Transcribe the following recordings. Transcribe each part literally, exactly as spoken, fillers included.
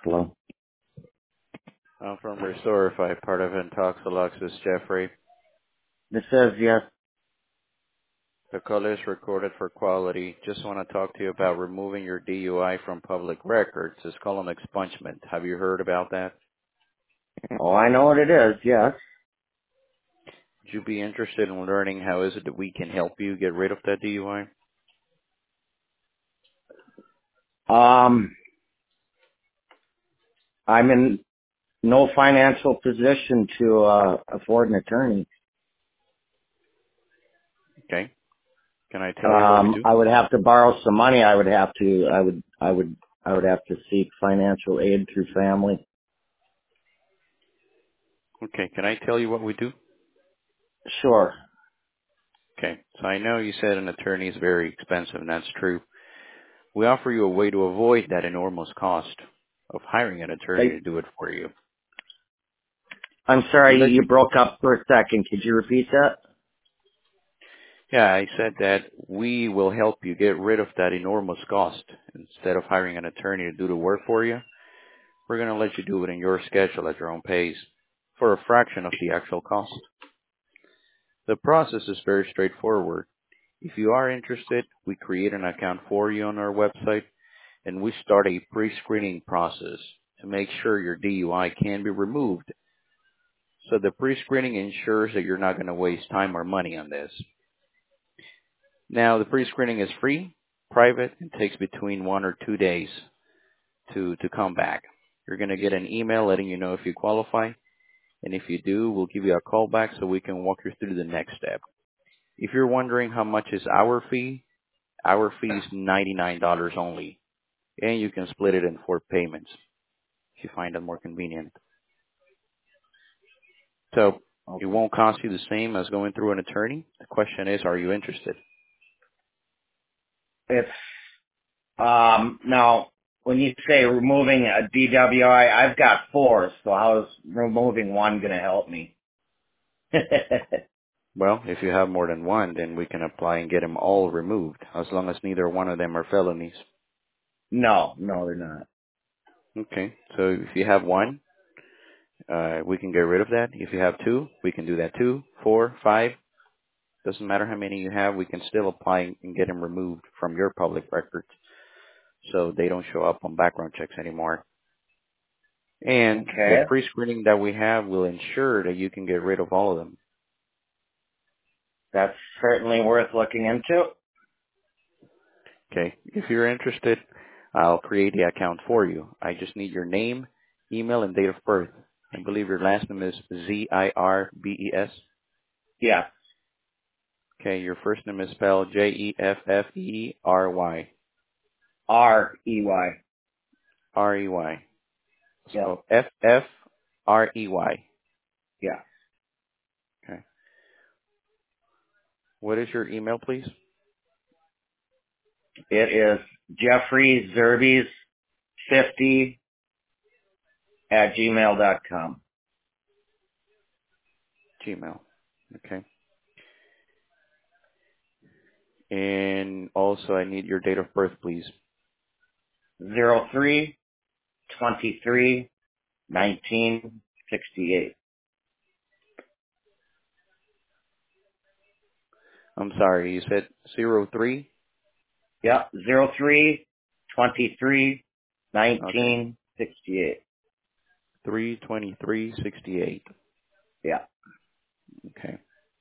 Hello. I'm from Restoreify, part of Intoxiloxis, Jeffrey. This says yes. The call is recorded for quality. Just want to talk to you about removing your D U I from public records. It's called an expungement. Have you heard about that? Oh, I know what it is. Yes. Would you be interested in learning how is it that we can help you get rid of that D U I? Um, I'm in no financial position to uh, afford an attorney. Okay. Can I tell you what we Um, do? I would have to borrow some money. I would have to. I would. I would. I would have to seek financial aid through family. Okay. Can I tell you what we do? Sure. Okay. So I know you said an attorney is very expensive, and that's true. We offer you a way to avoid that enormous cost of hiring an attorney I, to do it for you. I'm We sorry, let you you broke up for a second. Could you repeat that? Yeah, I said that we will help you get rid of that enormous cost. Instead of hiring an attorney to do the work for you, we're going to let you do it in your schedule at your own pace for a fraction of the actual cost. The process is very straightforward. If you are interested, we create an account for you on our website and we start a pre-screening process to make sure your D U I can be removed. So the pre-screening ensures that you're not going to waste time or money on this. Now, the pre-screening is free, private, and takes between one or two days to, to come back. You're going to get an email letting you know if you qualify, and if you do, we'll give you a call back so we can walk you through the next step. If you're wondering how much is our fee, our fee is ninety-nine dollars only, and you can split it in four payments if you find it more convenient. So it Okay. won't cost you the same as going through an attorney. The question is, are you interested? It's um now when you say removing a D W I, I've got four. So how is removing one going to help me? Well, if you have more than one, then we can apply and get them all removed, as long as neither one of them are felonies. No, no, they're not. Okay, so if you have one, uh, we can get rid of that. If you have two, we can do that too. Four, five, doesn't matter how many you have, we can still apply and get them removed from your public records, so they don't show up on background checks anymore. And the Okay, pre-screening that we have will ensure that you can get rid of all of them. that's certainly worth looking into. Okay. If you're interested, I'll create the account for you. I just need your name, email, and date of birth. I believe your last name is Z I R B E S. Yeah, Okay. Your first name is spelled J E F F E R Y. R E Y. R E Y. Yeah, So F F R E Y. yeah. Okay. What is your email, please? It is Jeffrey Zerbies fifty at gmail dot com. Gmail. Okay. And also, I need your date of birth, please. Zero three twenty three nineteen sixty eight. I'm sorry, you said zero three. Yep, zero three twenty three Okay. nineteen sixty eight. three twenty-three sixty-eight. Yeah. Okay.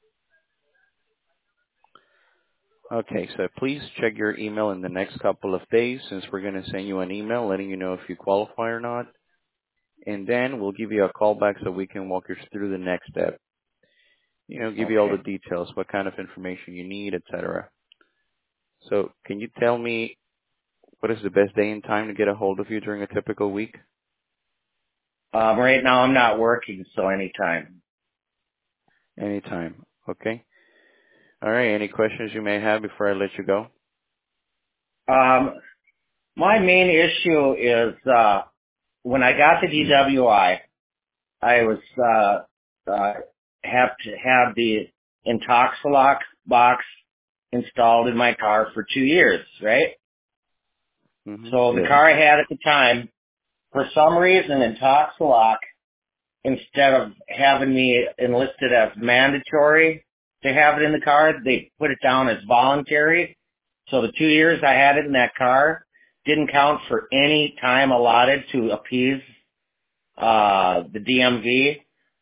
Okay, so please check your email in the next couple of days since we're going to send you an email letting you know if you qualify or not. And then we'll give you a call back so we can walk you through the next step. You know, give you all the Okay. details, what kind of information you need, et cetera. So can you tell me what is the best day and time to get a hold of you during a typical week? Um, right now I'm not working, so anytime. Anytime. Okay. All right. Any questions you may have before I let you go? Um, my main issue is uh, when I got the D W I, I was uh, uh, have to have the Intoxilock box installed in my car for two years, right? Mm-hmm. So the Yes. car I had at the time for some reason in Toxalock, instead of having me enlisted as mandatory to have it in the car, they put it down as voluntary. So the two years I had it in that car didn't count for any time allotted to appease uh the D M V.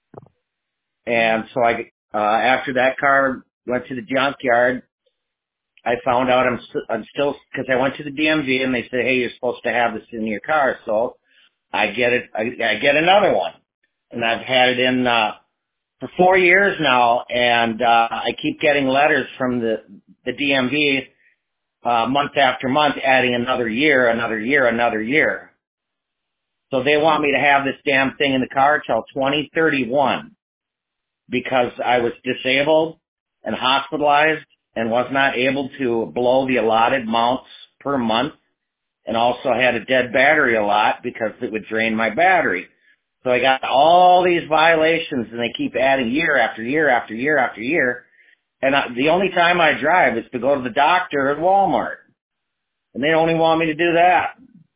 And so I, uh, after that car went to the junkyard, I found out I'm, st- I'm still, cause I went to the D M V and they said, hey, you're supposed to have this in your car. So I get it, I, I get another one. And I've had it in, uh, for four years now, and, uh, I keep getting letters from the, the D M V, uh, month after month adding another year, another year, another year. So they want me to have this damn thing in the car till twenty thirty-one. Because I was disabled and hospitalized and was not able to blow the allotted mounts per month, and also had a dead battery a lot because it would drain my battery. So I got all these violations, and they keep adding year after year after year after year. And I, the only time I drive is to go to the doctor at Walmart, and they only want me to do that.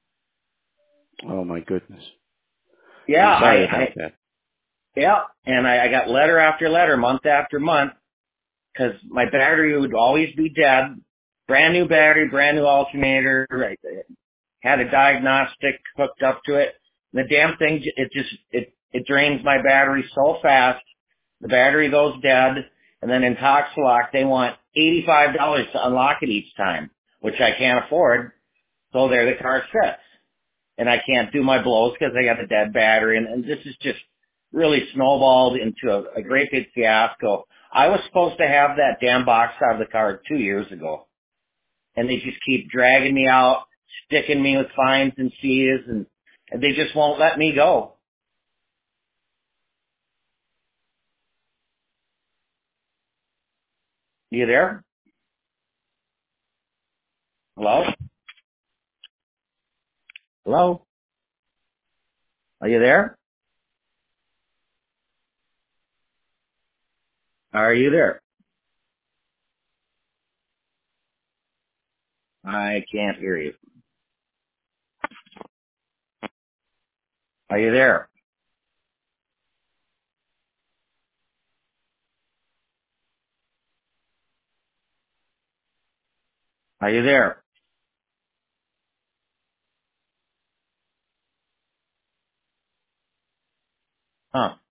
Oh my goodness. Yeah, I'm sorry I, about I that. yeah, and I, I got letter after letter, month after month, because my battery would always be dead. Brand new battery, brand new alternator. Right, had a diagnostic hooked up to it. The damn thing, it just it it drains my battery so fast. The battery goes dead, and then in Toxalock they want eighty-five dollars to unlock it each time, which I can't afford. So there the car sits, and I can't do my blows because I got a dead battery, and, and this is just really snowballed into a, a great big fiasco. I was supposed to have that damn box out of the car two years ago, and they just keep dragging me out, sticking me with fines and fees, and, and they just won't let me go. You there? Hello? Hello? Are you there? Are you there? I can't hear you. Are you there? Are you there? Huh.